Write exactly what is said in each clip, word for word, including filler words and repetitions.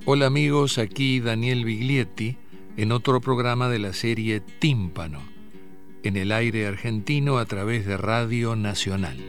Hola amigos, aquí Daniel Biglietti en otro programa de la serie Tímpano, en el aire argentino a través de Radio Nacional.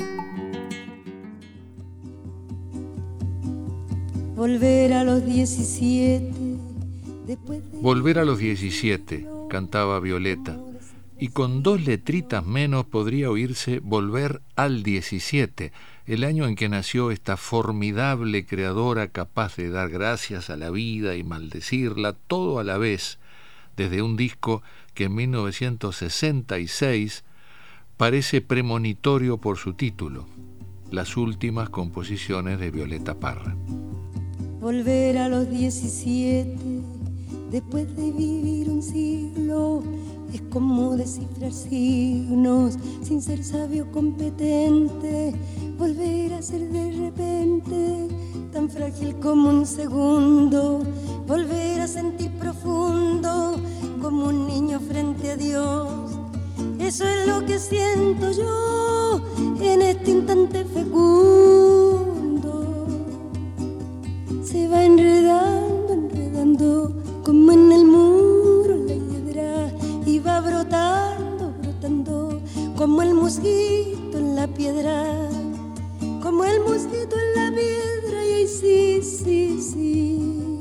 Volver a los diecisiete. Después de... Volver a los diecisiete, cantaba Violeta, y con dos letritas menos podría oírse Volver al diecisiete, el año en que nació esta formidable creadora capaz de dar gracias a la vida y maldecirla todo a la vez, desde un disco que en mil novecientos sesenta y seis parece premonitorio por su título, Las últimas composiciones de Violeta Parra. Volver a los diecisiete, después de vivir un siglo, es como descifrar signos sin ser sabio competente. Volver a ser de repente tan frágil como un segundo. Volver a sentir profundo como un niño frente a Dios. Eso es lo que siento yo en este instante fecundo. Se va enredando, enredando como en el muro la hiedra, y va brotando, brotando como el mosquito en la piedra, como el mosquito en la piedra. Y ahí sí, sí, sí,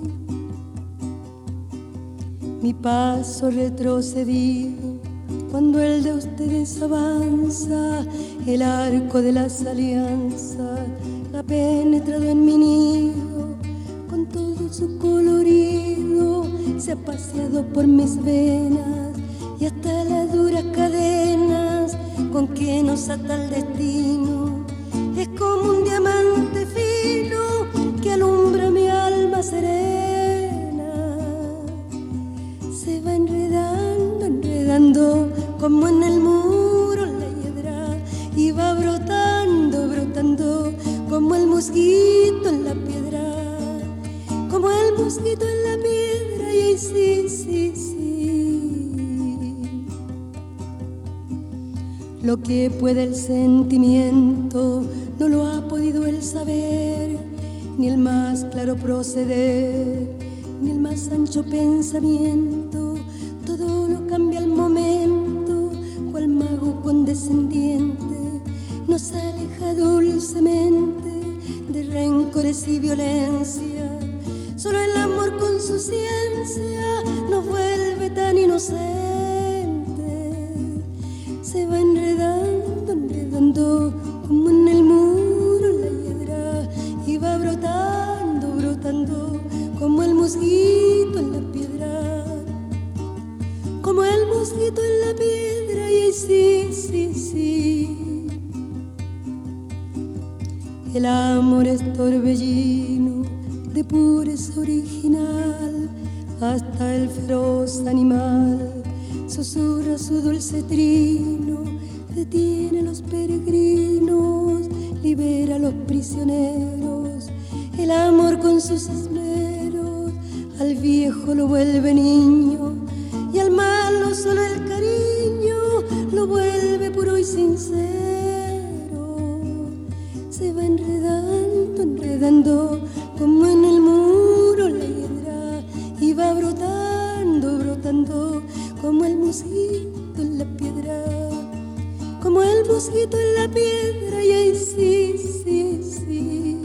mi paso retrocedido cuando el de ustedes avanza, el arco de las alianzas ha penetrado en mi nido con todo su colorido, se ha paseado por mis venas y hasta las duras cadenas con que nos ata el destino. Es como un diamante fino que alumbra mi alma serena. Se va enredando, enredando como en el muro la hiedra, y va brotando, brotando como el mosquito en la piedra, como el mosquito en la piedra. Y ahí sí, sí, sí, lo que puede el sentimiento no lo ha podido el saber, ni el más claro proceder, ni el más ancho pensamiento. Todo lo cambia al momento, cual mago condescendiente nos aleja dulcemente de rencores y violencia. Solo el amor con su ciencia nos vuelve tan inocentes. Se va enredando, enredando como en el muro la hiedra, y va brotando, brotando como el mosquito en la piedra, como el mosquito en la piedra. Y ahí sí, sí, sí, el amor es torbellino de pureza original, hasta el feroz animal susurra su dulce trino, detiene a los peregrinos, libera a los prisioneros. El amor con sus esmeros al viejo lo vuelve niño, y al malo solo el cariño lo vuelve puro y sincero. Se va enredando, enredando como en el muro la hiedra, y va brotando, brotando como el mosquito en la piedra, como el mosquito en la piedra. Y ahí sí, sí, sí,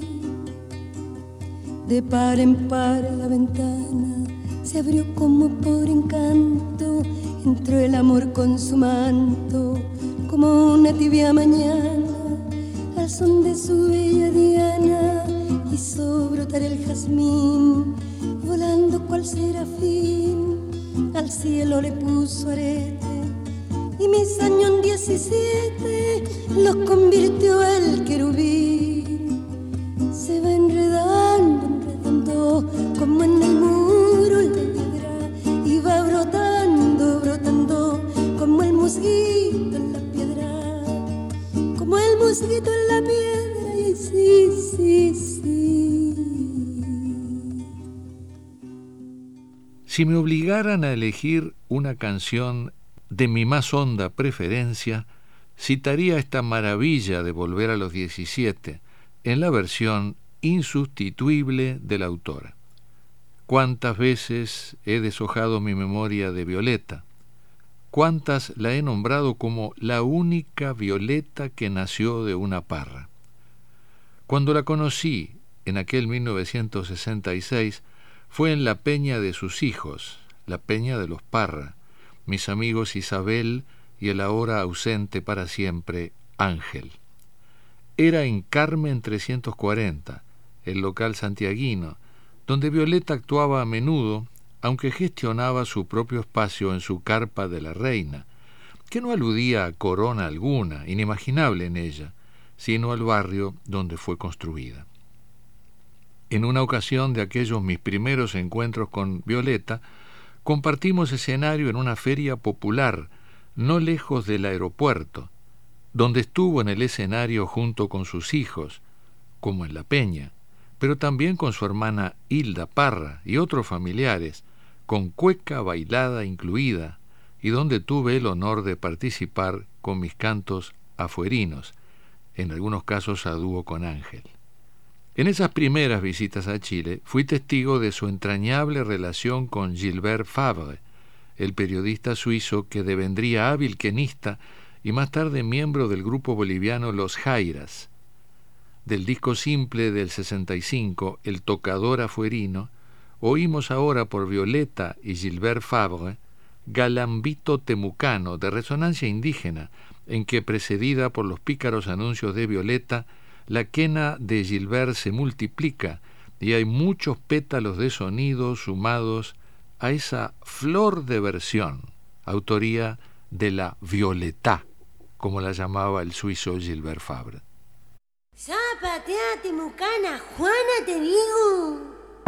de par en par la ventana se abrió como por encanto, entró el amor con su manto como una tibia mañana, al son de su bella diana hizo brotar el jazmín, volando cual serafín al cielo le puso arete, y mis años en diecisiete los convirtió el querubín. Se va enredando, enredando como en el muro la hiedra, y va brotando, brotando como el mosquito en la piedra, como el mosquito en la piedra. Y sí, sí, sí. Si me obligaran a elegir una canción de mi más honda preferencia, citaría esta maravilla de Volver a los diecisiete, en la versión insustituible de la autora. Cuántas veces he deshojado mi memoria de Violeta, cuántas la he nombrado como la única Violeta que nació de una parra. Cuando la conocí, en aquel mil novecientos sesenta y seis, fue en la peña de sus hijos, la peña de los Parra, mis amigos Isabel y el ahora ausente para siempre Ángel. Era en Carmen trescientos cuarenta, el local santiaguino, donde Violeta actuaba a menudo, aunque gestionaba su propio espacio en su carpa de la Reina, que no aludía a corona alguna, inimaginable en ella, sino al barrio donde fue construida. En una ocasión de aquellos mis primeros encuentros con Violeta, compartimos escenario en una feria popular, no lejos del aeropuerto, donde estuvo en el escenario junto con sus hijos, como en la peña, pero también con su hermana Hilda Parra y otros familiares, con cueca bailada incluida, y donde tuve el honor de participar con mis cantos afuerinos, en algunos casos a dúo con Ángel. En esas primeras visitas a Chile fui testigo de su entrañable relación con Gilbert Fabre, el periodista suizo que devendría hábil quenista y más tarde miembro del grupo boliviano Los Jairas. Del disco simple del sesenta y cinco, El tocador afuerino, oímos ahora por Violeta y Gilbert Fabre Galambito Temucano, de resonancia indígena, en que, precedida por los pícaros anuncios de Violeta, la quena de Gilbert se multiplica y hay muchos pétalos de sonido sumados a esa flor de versión, autoría de la Violeta, como la llamaba el suizo Gilbert Fabre. Zapatea, Temucana, Juana, te digo.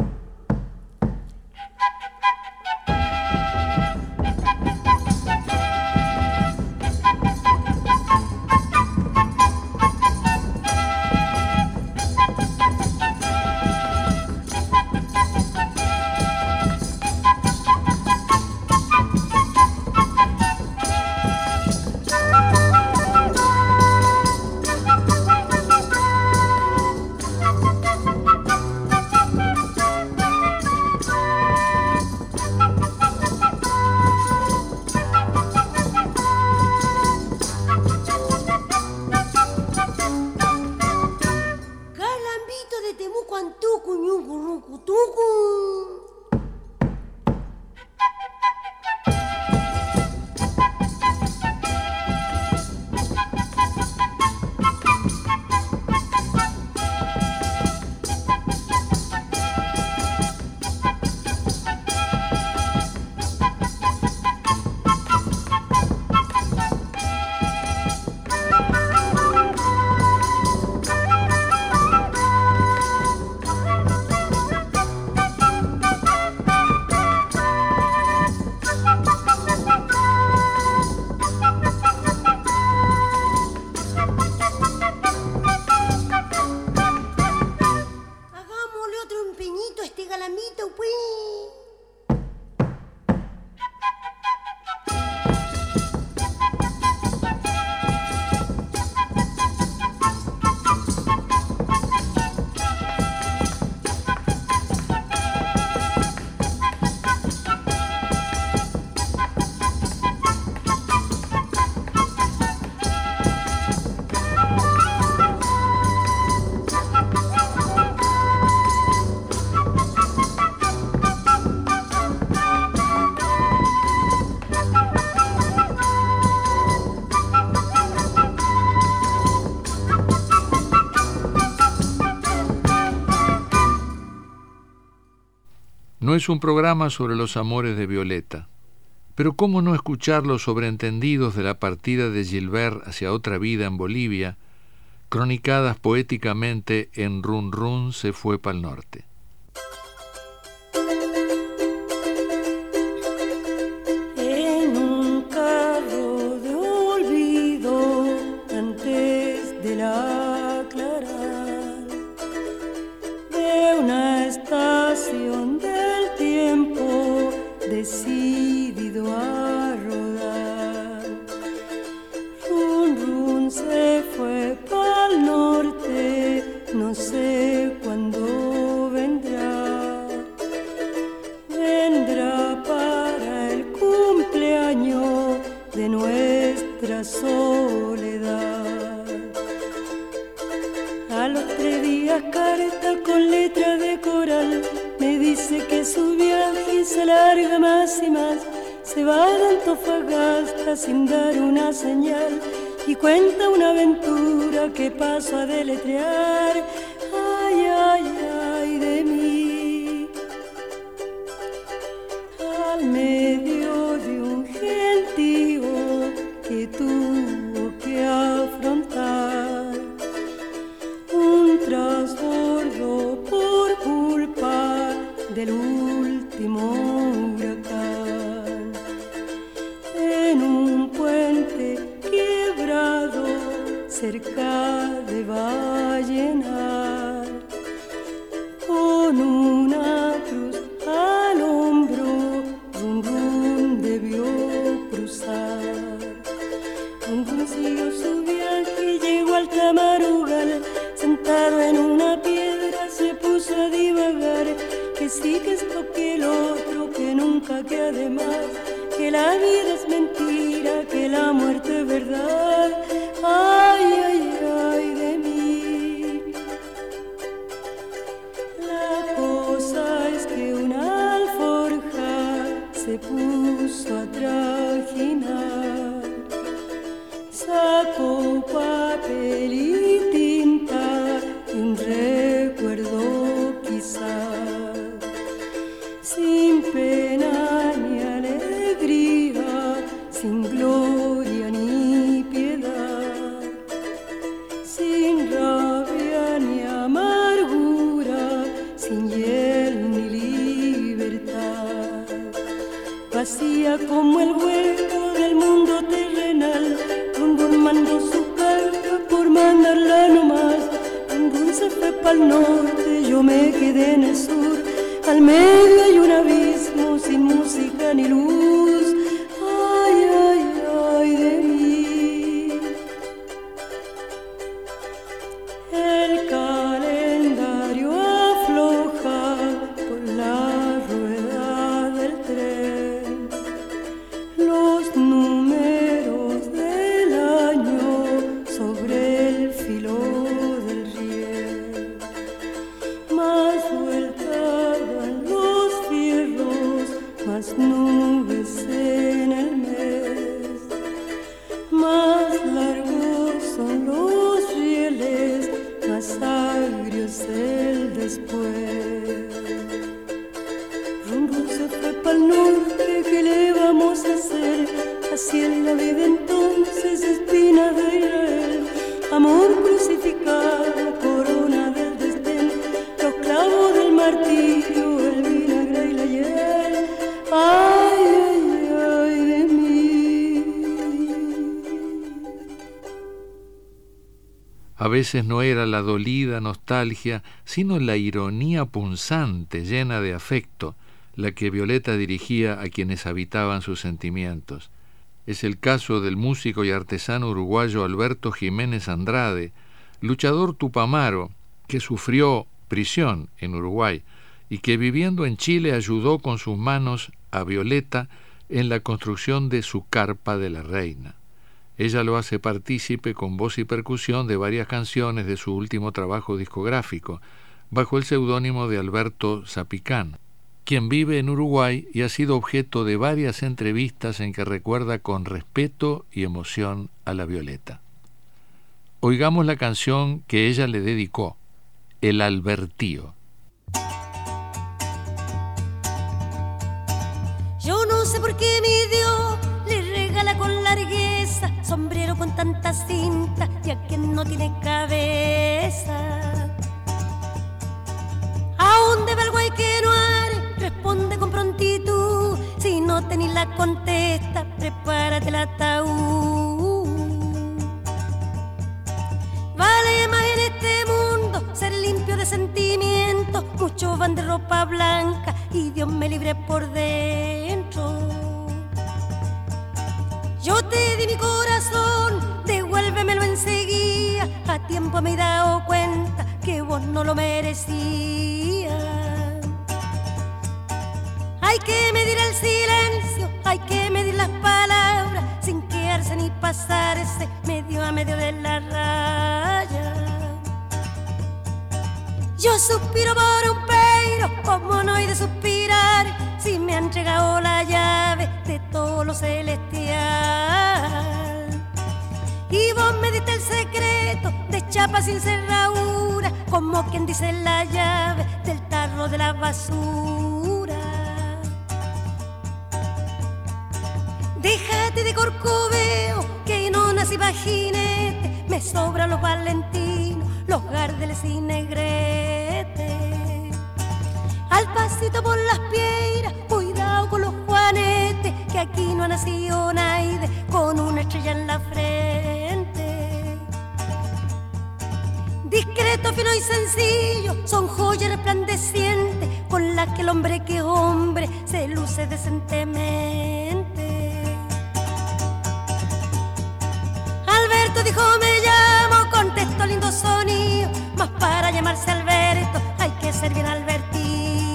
No es un programa sobre los amores de Violeta, pero cómo no escuchar los sobreentendidos de la partida de Gilbert hacia otra vida en Bolivia, cronicadas poéticamente en Run Run se fue pa'l norte. En un carro de olvido antes de la aclarar de una estación del tiempo decidido a rodar, Run Run se fue pa'l norte, no sé cuándo vendrá. A los tres días carta con letra de coral, me dice que su viaje se alarga más y más. Se va de Antofagasta sin dar una señal y cuenta una aventura que paso a deletrear. Ay, ay, ay de mí. Al medio de un gentío que tuvo que afrontar un trasbordo por culpa del último huracán. En un puente quebrado cerca de Vallenar, con una cruz al hombro, rum rum debió cruzar. Rum rum siguió su viaje y llegó al Tamarugal. Sentado en una piedra se puso a divagar, que sí, que esto, que el otro, que nunca, que además, que la vida es mentira, que la muerte es verdad. Ay, ay, ay de mí. La cosa es que una alforja se puso a trajinar, sacó papel y tinta y un recuerdo quizás, sin pena ni alegría, sin gloria ni piedad, sin rabia ni amargura, sin hiel ni libertad. Vacía como el hueco del mundo terrenal, Rum Rum mandó su carta por mandarla nomás. Rum Rum se fue pa'l norte, yo me quedé en el sur. Al medio hay un abismo sin música ni luz. Ay, ay, ay de mí. El calendario afloja por la rueda del tren, los números del año sobre el filo del riel. Más vueltas dan los fierros, más nubes en el mes, más largos son los rieles, más agrio es el después. Rum Rum se fue pa'l norte, ¿qué le vamos a hacer? Así es la vida entonces, espina de Israel, amor crucificado, corona del desdén, los clavos del martirio, el vinagre y la hiel. Ay, ay, ay de mí. A veces no era la dolida nostalgia, sino la ironía punzante, llena de afecto, la que Violeta dirigía a quienes habitaban sus sentimientos. Es el caso del músico y artesano uruguayo Alberto Jiménez Andrade, luchador tupamaro, que sufrió prisión en Uruguay y que viviendo en Chile ayudó con sus manos a Violeta en la construcción de su Carpa de la Reina. Ella lo hace partícipe con voz y percusión de varias canciones de su último trabajo discográfico, bajo el seudónimo de Alberto Zapicán, quien vive en Uruguay y ha sido objeto de varias entrevistas en que recuerda con respeto y emoción a la Violeta. Oigamos la canción que ella le dedicó, El Albertío. Yo no sé por qué mi Dios le regala con largueza sombrero con tanta cinta y a quien no tiene cabeza. ¿A dónde va el guay que no haré? Responde con prontitud. Si no tenés la contesta, prepárate el ataúd. Vale más en este mundo ser limpio de sentimientos. Muchos van de ropa blanca y Dios me libre por dentro. Yo te di mi corazón, devuélvemelo enseguida. A tiempo me he dado cuenta que vos no lo merecías. Hay que medir el silencio, hay que medir las palabras, sin quedarse ni pasarse medio a medio de la raya. Yo suspiro por un peiro, como no hay de suspirar, si me han entregado la llave de todo lo celestial. Y vos me diste el secreto de chapa sin cerradura, como quien dice la llave del tarro de la basura. Déjate de corcoveo, que no nací pa' jinete, me sobran los valentinos, los gardeles y negretes. Al pasito por las piedras, cuidado con los juanetes, que aquí no ha nacido nadie con una estrella en la frente. Discreto, fino y sencillo, son joyas resplandecientes, con las que el hombre que hombre se luce decentemente. Alberto dijo me llamo, contestó lindo sonido, mas para llamarse Alberto hay que ser bien advertido.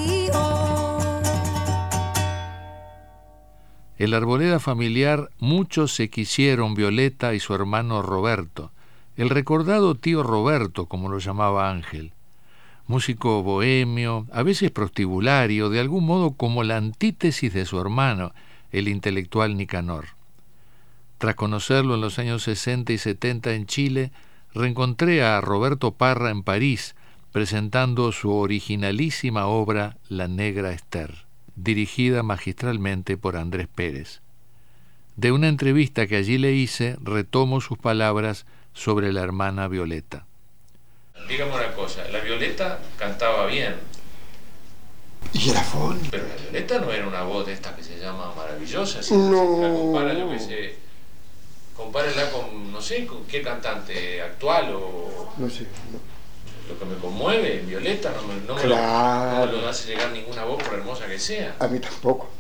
En la arboleda familiar muchos se quisieron Violeta y su hermano Roberto, el recordado tío Roberto, como lo llamaba Ángel. Músico bohemio, a veces prostibulario, de algún modo como la antítesis de su hermano, el intelectual Nicanor. Tras conocerlo en los años sesenta y setenta en Chile, reencontré a Roberto Parra en París, presentando su originalísima obra La Negra Esther, dirigida magistralmente por Andrés Pérez. De una entrevista que allí le hice, retomo sus palabras sobre la hermana Violeta. Dígame una cosa, la Violeta cantaba bien. Y era fónica. Pero la Violeta no era una voz de estas que se llama maravillosa. Si no. La compara, yo que sé, compárela con, no sé, con qué cantante actual o... No sé, no. Lo que me conmueve, Violeta, no me, no me, claro. lo, no me lo hace llegar ninguna voz, por hermosa que sea. A mí tampoco.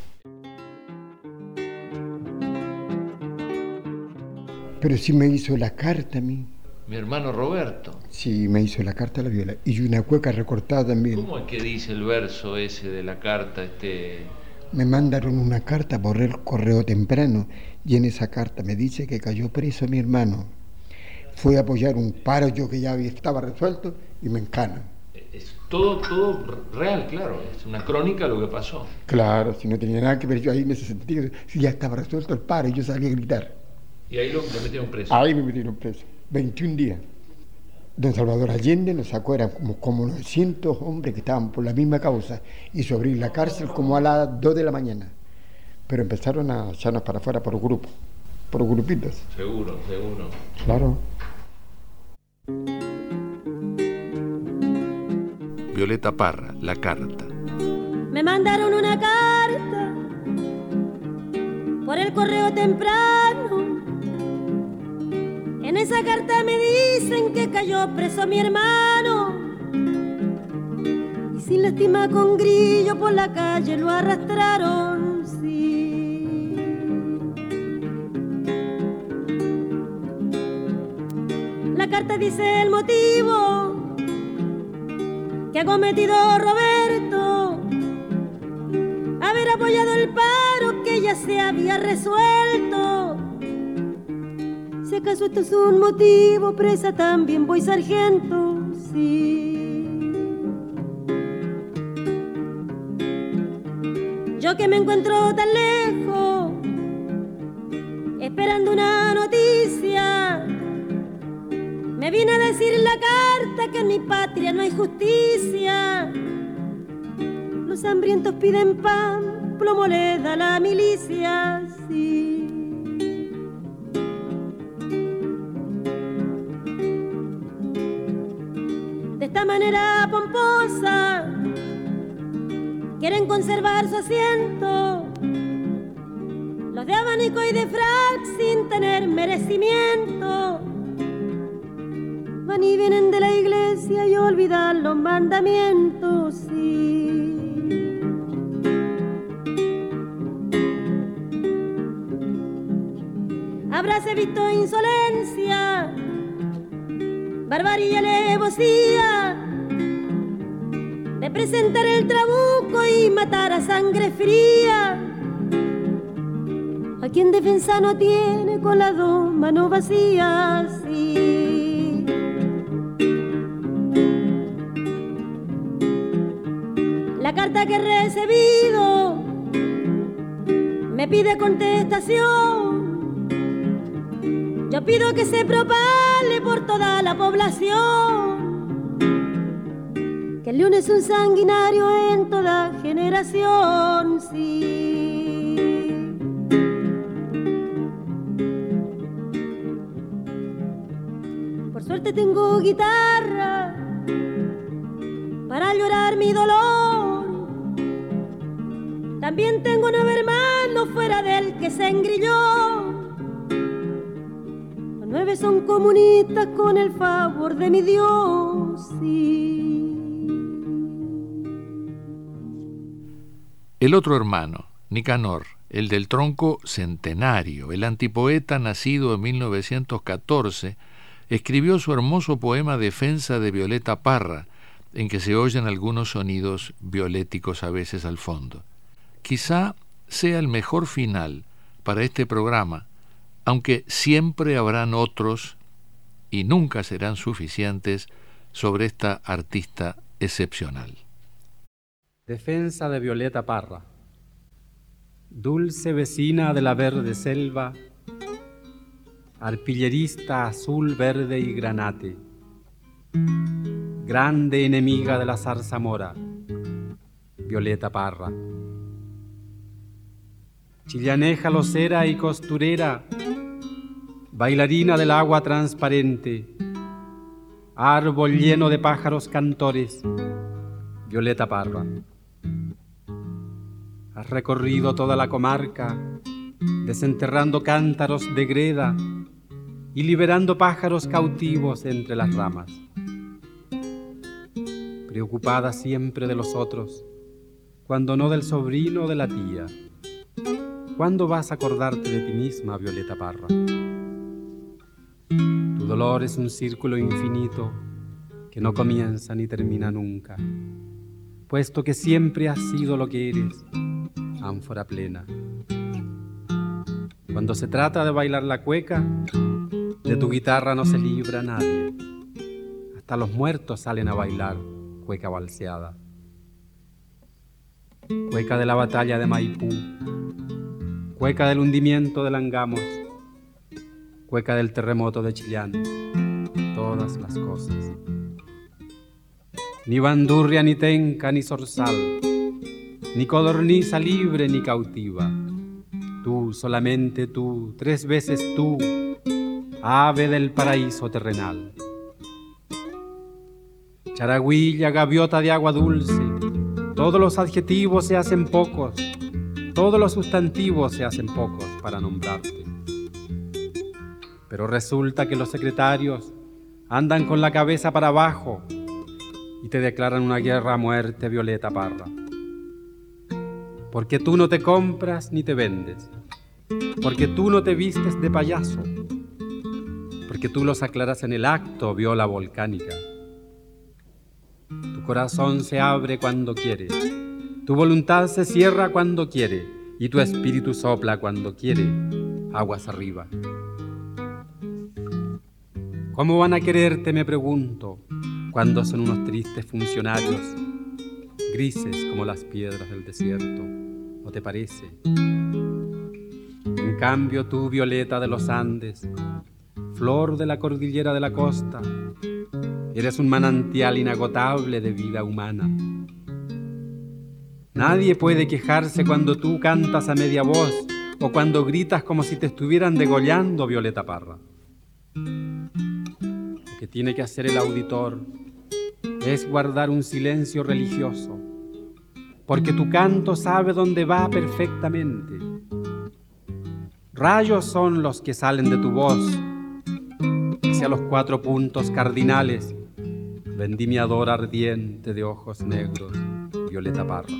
Pero sí me hizo la carta a mí. Mi hermano Roberto. Sí, me hizo la carta a la Viola. Y una cueca recortada también. ¿Cómo es que dice el verso ese de la carta? Este... Me mandaron una carta por el correo temprano y en esa carta me dice que cayó preso mi hermano. Fue a apoyar un paro yo que ya estaba resuelto y me encanan. Es todo, todo real, claro. Es una crónica de lo que pasó. Claro, si no tenía nada que ver yo ahí en ese sentido, si ya estaba resuelto el paro y yo salí a gritar. Y ahí lo, lo metieron preso. Ahí me metieron preso. veintiún días. Don Salvador Allende nos sacó, eran como, como novecientos hombres que estaban por la misma causa, hizo abrir la cárcel como a las dos de la mañana. Pero empezaron a echarnos para afuera por grupos, por grupitos. Seguro, seguro. Claro. Violeta Parra, La Carta. Me mandaron una carta por el correo temprano. En esa carta me dicen que cayó preso mi hermano y sin lástima con grillo por la calle lo arrastraron, sí. La carta dice el motivo que ha cometido Roberto, haber apoyado el paro que ya se había resuelto. Si acaso esto es un motivo, presa también voy sargento, sí. Yo que me encuentro tan lejos, esperando una noticia, me vine a decir en la carta que en mi patria no hay justicia. Los hambrientos piden pan, plomo le da la milicia, sí. De esta manera pomposa quieren conservar su asiento los de abanico y de frac sin tener merecimiento. Van y vienen de la iglesia y olvidan los mandamientos, sí. Habráse visto insolencia, barbarie y alevosía de presentar el trabuco y matar a sangre fría a quien defensa no tiene con las dos manos vacías, sí. La carta que he recibido me pide contestación. Yo pido que se propague por toda la población que el león es un sanguinario en toda generación, sí. Por suerte tengo guitarra para llorar mi dolor. También tengo nueve hermanos fuera del que se engrilló. Los nueve son comunistas con el favor de mi Dios, sí. El otro hermano, Nicanor, el del tronco centenario, el antipoeta nacido en mil novecientos catorce, escribió su hermoso poema Defensa de Violeta Parra, en que se oyen algunos sonidos violéticos a veces al fondo. Quizá sea el mejor final para este programa, aunque siempre habrán otros y nunca serán suficientes sobre esta artista excepcional. Defensa de Violeta Parra. Dulce vecina de la verde selva, arpillerista azul, verde y granate, grande enemiga de la zarzamora, Violeta Parra. Chillaneja locera y costurera, bailarina del agua transparente, árbol lleno de pájaros cantores, Violeta Parra. Has recorrido toda la comarca, desenterrando cántaros de greda y liberando pájaros cautivos entre las ramas. Preocupada siempre de los otros, cuando no del sobrino o de la tía. ¿Cuándo vas a acordarte de ti misma, Violeta Parra? Tu dolor es un círculo infinito que no comienza ni termina nunca, puesto que siempre has sido lo que eres, ánfora plena. Cuando se trata de bailar la cueca, de tu guitarra no se libra nadie. Hasta los muertos salen a bailar cueca balseada. Cueca de la batalla de Maipú, cueca del hundimiento de Langamos, cueca del terremoto de Chillán, todas las cosas. Ni bandurria, ni tenca, ni zorzal, ni codorniza libre ni cautiva. Tú, solamente tú, tres veces tú, ave del paraíso terrenal. Charagüilla, gaviota de agua dulce, todos los adjetivos se hacen pocos, todos los sustantivos se hacen pocos para nombrarte. Pero resulta que los secretarios andan con la cabeza para abajo y te declaran una guerra a muerte, Violeta Parra. Porque tú no te compras ni te vendes, porque tú no te vistes de payaso, porque tú los aclaras en el acto, viola volcánica. Tu corazón se abre cuando quiere, tu voluntad se cierra cuando quiere y tu espíritu sopla cuando quiere, aguas arriba. ¿Cómo van a quererte, me pregunto, cuando son unos tristes funcionarios, grises como las piedras del desierto? ¿No te parece? En cambio tú, Violeta de los Andes, flor de la cordillera de la costa, eres un manantial inagotable de vida humana. Nadie puede quejarse cuando tú cantas a media voz o cuando gritas como si te estuvieran degollando, Violeta Parra. Lo que tiene que hacer el auditor es guardar un silencio religioso, porque tu canto sabe dónde va perfectamente. Rayos son los que salen de tu voz hacia los cuatro puntos cardinales, vendimiador ardiente de ojos negros, Violeta Parra.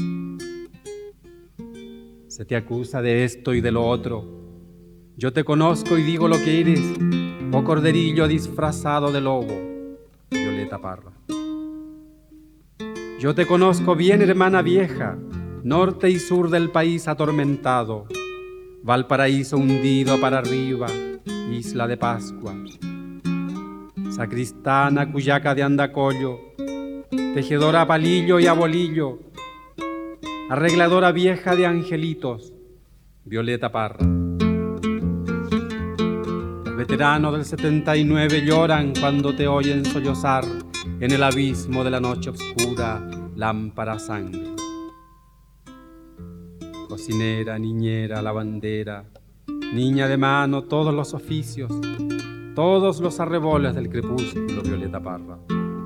Se te acusa de esto y de lo otro. Yo te conozco y digo lo que eres, oh corderillo disfrazado de lobo, Violeta Parra. Yo te conozco bien, hermana vieja, norte y sur del país atormentado, Valparaíso hundido para arriba, isla de Pascua, Sacristana, Cuyaca de Andacollo, tejedora a palillo y a bolillo, arregladora vieja de angelitos, Violeta Parra. Los veteranos del setenta y nueve lloran cuando te oyen sollozar en el abismo de la noche oscura, lámpara sangre. Cocinera, niñera, lavandera, niña de mano, todos los oficios, todos los arreboles del crepúsculo, Violeta Parra.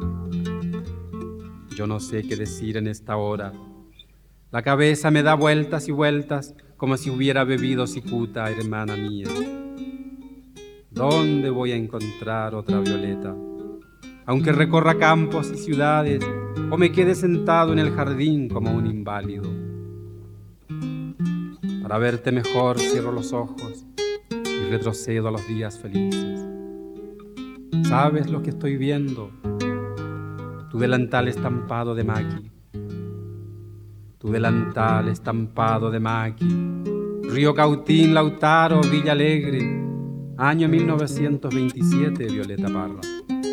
Yo no sé qué decir en esta hora. La cabeza me da vueltas y vueltas como si hubiera bebido cicuta, hermana mía. ¿Dónde voy a encontrar otra Violeta? Aunque recorra campos y ciudades o me quede sentado en el jardín como un inválido. Para verte mejor cierro los ojos y retrocedo a los días felices. ¿Sabes lo que estoy viendo? Tu delantal estampado de maqui. Tu delantal estampado de maqui. Río Cautín, Lautaro, Villa Alegre. Año mil novecientos veintisiete, Violeta Parra.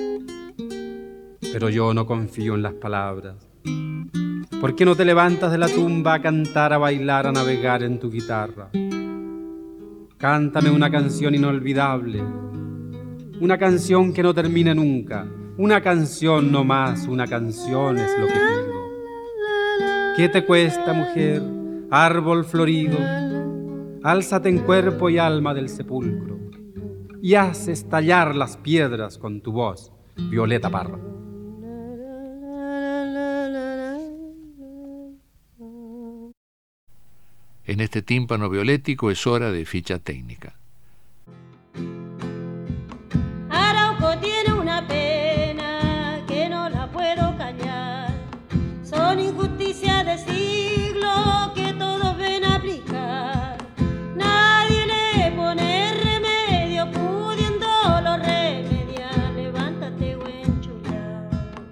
Pero yo no confío en las palabras. ¿Por qué no te levantas de la tumba a cantar, a bailar, a navegar en tu guitarra? Cántame una canción inolvidable, una canción que no termine nunca, una canción no más, una canción es lo que pido. ¿Qué te cuesta, mujer, árbol florido? Álzate en cuerpo y alma del sepulcro y haz estallar las piedras con tu voz, Violeta Parra. En este tímpano violético es hora de ficha técnica. Arauco tiene una pena que no la puedo callar. Son injusticias de siglo que todos ven aplicar. Nadie le pone remedio, pudiéndolo remediar. Levántate, buen chular.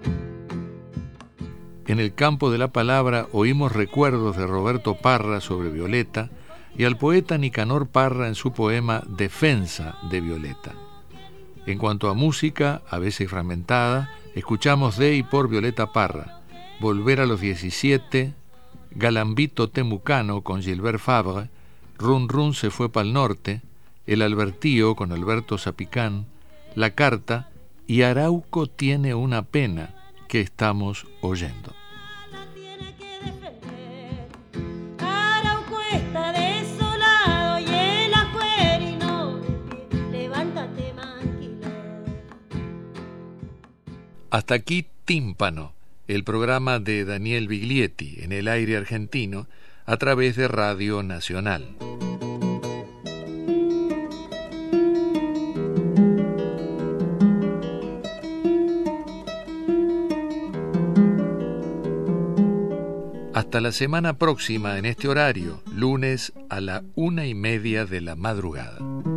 En el campo de la palabra oímos recuerdos de Roberto Parra sobre Violeta y al poeta Nicanor Parra en su poema Defensa de Violeta. En cuanto a música, a veces fragmentada, escuchamos de y por Violeta Parra, Volver a los diecisiete, Galambito Temucano con Gilbert Fabre, Run Run se fue pa'l norte, El Albertío con Alberto Zapicán, La Carta y Arauco tiene una pena, que estamos oyendo. Hasta aquí Tímpano, el programa de Daniel Biglietti en el aire argentino a través de Radio Nacional. Hasta la semana próxima en este horario, lunes a la una y media de la madrugada.